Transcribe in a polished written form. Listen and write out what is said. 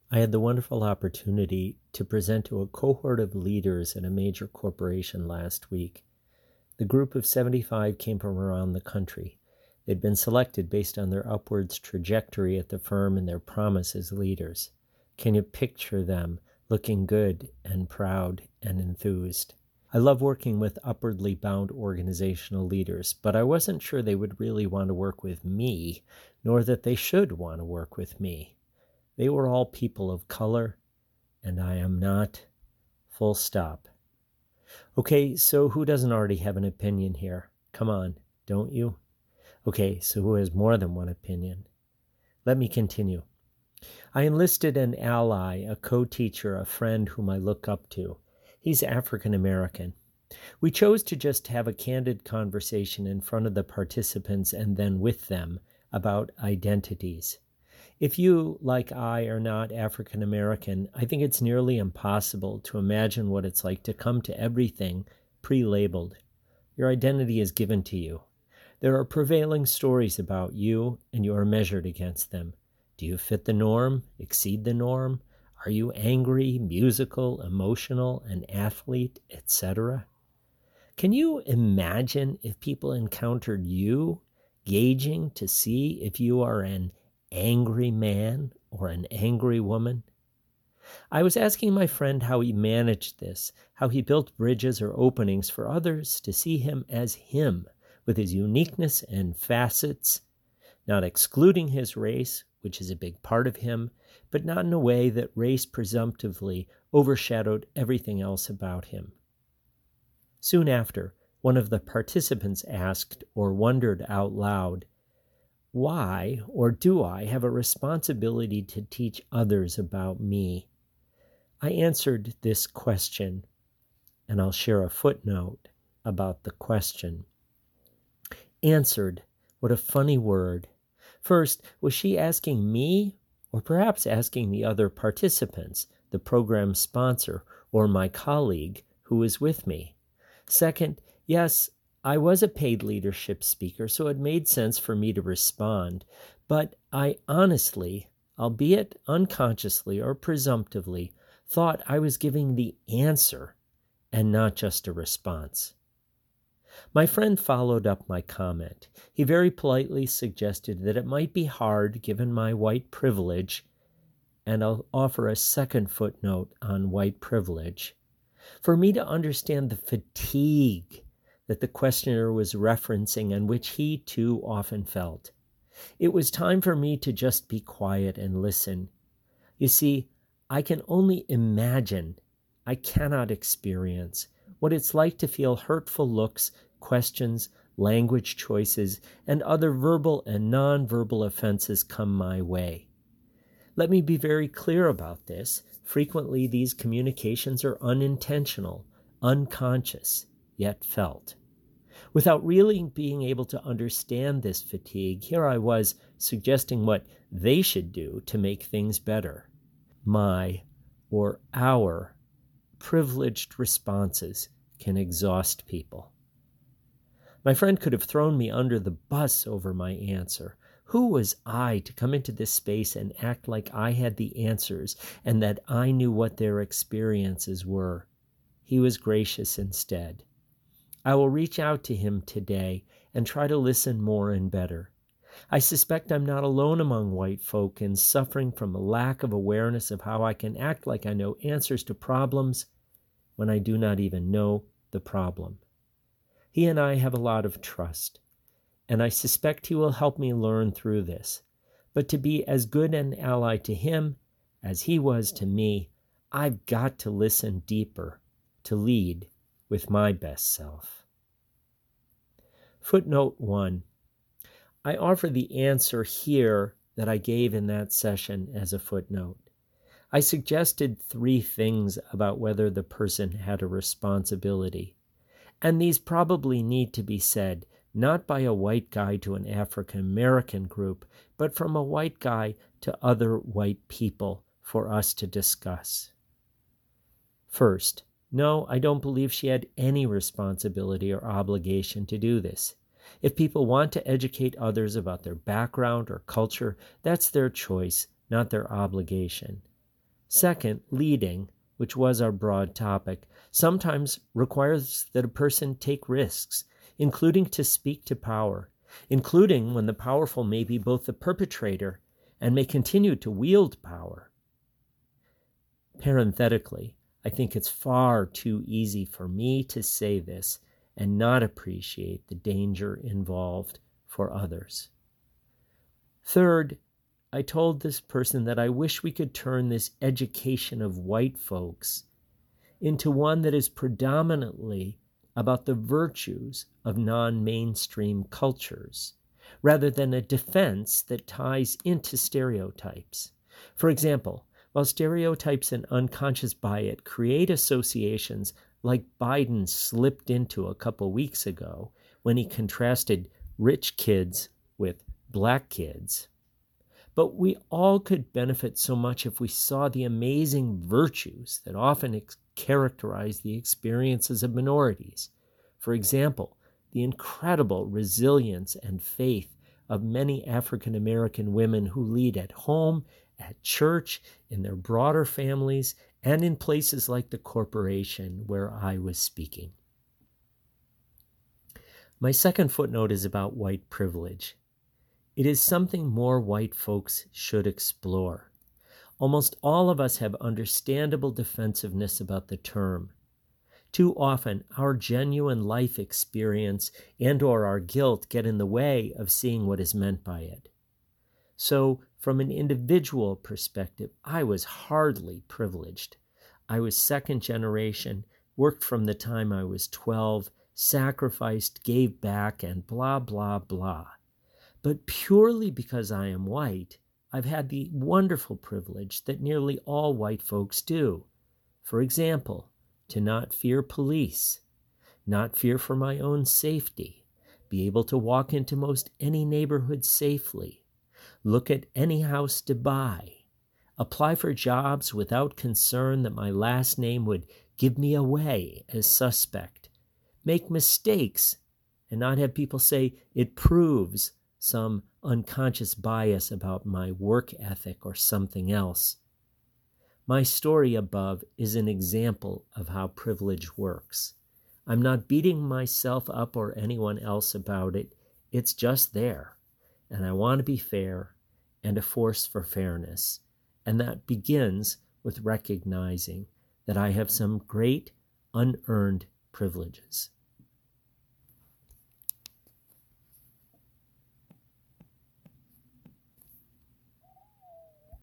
I had the wonderful opportunity to present to a cohort of leaders at a major corporation last week. The group of 75 came from around the country. They'd been selected based on their upwards trajectory at the firm and their promise as leaders. Can you picture them looking good and proud and enthused? I love working with upwardly bound organizational leaders, but I wasn't sure they would really want to work with me, nor that they should want to work with me. They were all people of color, and I am not. Full stop. Okay, so who doesn't already have an opinion here? Come on, don't you? Okay, so who has more than one opinion? Let me continue. I enlisted an ally, a co-teacher, a friend whom I look up to. He's African American. We chose to just have a candid conversation in front of the participants and then with them about identities. If you, like I, are not African American, I think it's nearly impossible to imagine what it's like to come to everything pre-labeled. Your identity is given to you. There are prevailing stories about you, and you are measured against them. Do you fit the norm, exceed the norm? Are you angry, musical, emotional, an athlete, etc.? Can you imagine if people encountered you, gauging to see if you are an angry man or an angry woman? I was asking my friend how he managed this, how he built bridges or openings for others to see him as him, with his uniqueness and facets, not excluding his race, which is a big part of him, but not in a way that race presumptively overshadowed everything else about him. Soon after, one of the participants asked or wondered out loud, why, or do I have a responsibility to teach others about me? I answered this question, and I'll share a footnote about the question. Answered, what a funny word. First, was she asking me, or perhaps asking the other participants, the program sponsor, or my colleague who was with me? Second, yes, I was a paid leadership speaker, so it made sense for me to respond, but I honestly, albeit unconsciously or presumptively, thought I was giving the answer and not just a response. My friend followed up my comment. He very politely suggested that it might be hard given my white privilege, and I'll offer a second footnote on white privilege, for me to understand the fatigue that the questioner was referencing and which he too often felt. It was time for me to just be quiet and listen. You see, I can only imagine, I cannot experience, what it's like to feel hurtful looks, questions, language choices, and other verbal and nonverbal offenses come my way. Let me be very clear about this. Frequently, these communications are unintentional, unconscious, yet felt. Without really being able to understand this fatigue, here I was suggesting what they should do to make things better. My, or our, privileged responses can exhaust people. My friend could have thrown me under the bus over my answer. Who was I to come into this space and act like I had the answers and that I knew what their experiences were? He was gracious instead. I will reach out to him today and try to listen more and better. I suspect I'm not alone among white folk in suffering from a lack of awareness of how I can act like I know answers to problems when I do not even know the problem. He and I have a lot of trust, and I suspect he will help me learn through this. But to be as good an ally to him as he was to me, I've got to listen deeper, to lead with my best self. Footnote 1. I offer the answer here that I gave in that session as a footnote. I suggested 3 things about whether the person had a responsibility, and these probably need to be said not by a white guy to an African American group, but from a white guy to other white people for us to discuss. First, no, I don't believe she had any responsibility or obligation to do this. If people want to educate others about their background or culture, that's their choice, not their obligation. Second, leading, which was our broad topic, sometimes requires that a person take risks, including to speak to power, including when the powerful may be both the perpetrator and may continue to wield power. Parenthetically, I think it's far too easy for me to say this and not appreciate the danger involved for others. Third, I told this person that I wish we could turn this education of white folks into one that is predominantly about the virtues of non-mainstream cultures, rather than a defense that ties into stereotypes. For example, while stereotypes and unconscious bias create associations like Biden slipped into a couple weeks ago when he contrasted rich kids with black kids, but we all could benefit so much if we saw the amazing virtues that often characterize the experiences of minorities. For example, the incredible resilience and faith of many African American women who lead at home, at church, in their broader families, and in places like the corporation where I was speaking. My second footnote is about white privilege. It is something more white folks should explore. Almost all of us have understandable defensiveness about the term. Too often, our genuine life experience and/or our guilt get in the way of seeing what is meant by it. So, from an individual perspective, I was hardly privileged. I was second generation, worked from the time I was 12, sacrificed, gave back, and blah, blah, blah. But purely because I am white, I've had the wonderful privilege that nearly all white folks do. For example, to not fear police, not fear for my own safety, be able to walk into most any neighborhood safely, look at any house to buy, apply for jobs without concern that my last name would give me away as suspect, make mistakes and not have people say it proves some unconscious bias about my work ethic or something else. My story above is an example of how privilege works. I'm not beating myself up or anyone else about it. It's just there. And I want to be fair and a force for fairness. And that begins with recognizing that I have some great unearned privileges.